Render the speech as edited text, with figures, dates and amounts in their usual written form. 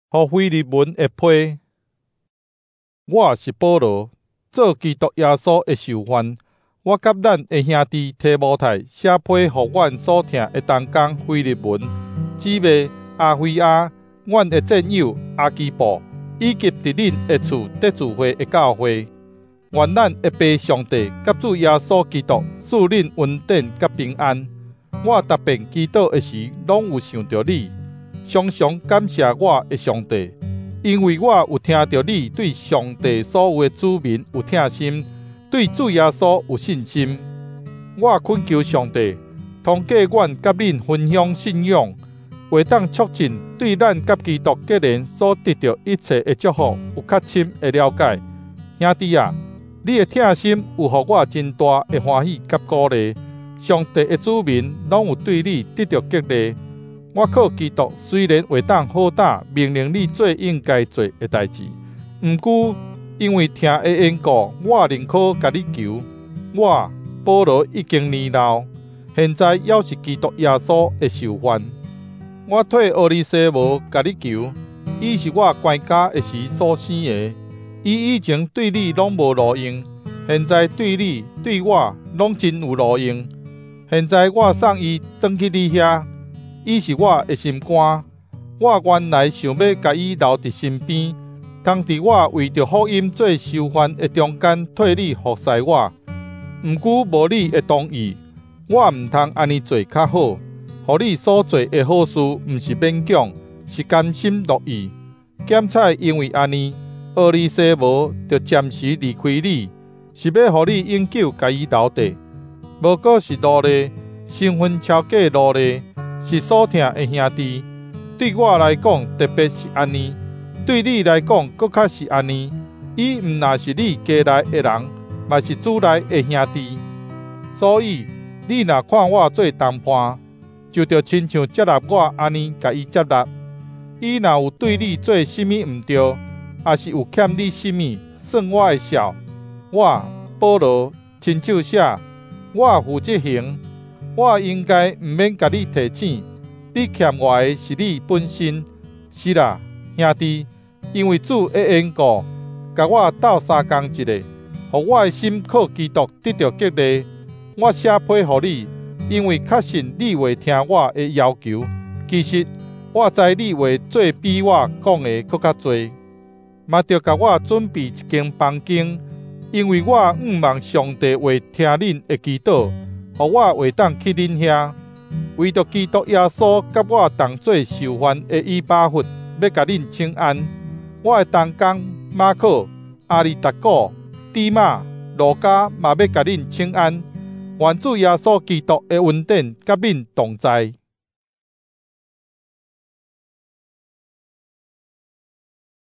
互腓利门的批。我是保罗，做基督耶稣的囚犯。我甲咱的兄弟提摩太写批互阮所疼的同工腓利门、姊妹阿菲亚、阮的战友阿基布，以及伫恁的厝得聚会的教会。愿咱的父上帝甲主耶稣基督赐恁稳定甲平安。我逐遍祈祷的时，拢有想着你，常常感谢我的上帝，因为我有听到你对上帝所有的子民有疼心，对主耶稣有信心。我恳求上帝，通过阮甲恁分享信仰，会当促进对咱甲基督个人所得到一切的祝福有较深的了解。兄弟啊，你的疼心有互我真大的欢喜甲鼓励。上帝的子民拢有对你得到激励。我靠基督，虽然会当好胆命令你做应该做的代志，毋过因为听的缘故，我宁可甲你求。我保罗已经年老，现在还是基督耶稣的囚犯。我替俄利西无甲你求，伊是我关家的时所生的，伊以前对你拢无路用，现在对你对我拢真有路用。现在我送伊转去你遐，伊是我的心肝。我原来想要甲伊留伫身边，通伫我为着福音做囚犯的中间替你服侍我。毋过无你的同意，我毋通安尼做较好。互你所做的好事，毋是勉强，是甘心乐意。检采因为安尼，俄利西无就暂时离开你，是要互你永久甲伊留地。无过是奴隶，身份超过奴隶，是所疼的兄弟。对我来讲，特别是安尼；对你来讲，搁较是安尼。伊毋但是你家内的人，嘛是主内的兄弟。所以，你若看我做同伴，就着亲像接纳我安尼，甲伊接纳。伊若有对你做甚物毋对，也是有欠你甚物，算我会晓。我保罗亲手写。我负责行，我应该毋免甲你提醒，你欠我的是你本身。是啦，兄弟，因为主的缘故，甲我斗相共一下，互我的心靠基督得到激励。我写批互你，因为确信你会听我的要求。其实我知你会做比我讲的搁较多，嘛着甲我准备一间房间。因为我望上帝会听恁的祈祷，互我会当去恁遐，为着基督耶稣甲我同做囚犯的以巴弗，要甲恁请安。我的同工马可、阿里达古、底马、路加嘛要甲恁请安。愿主耶稣基督的恩典甲恁同在。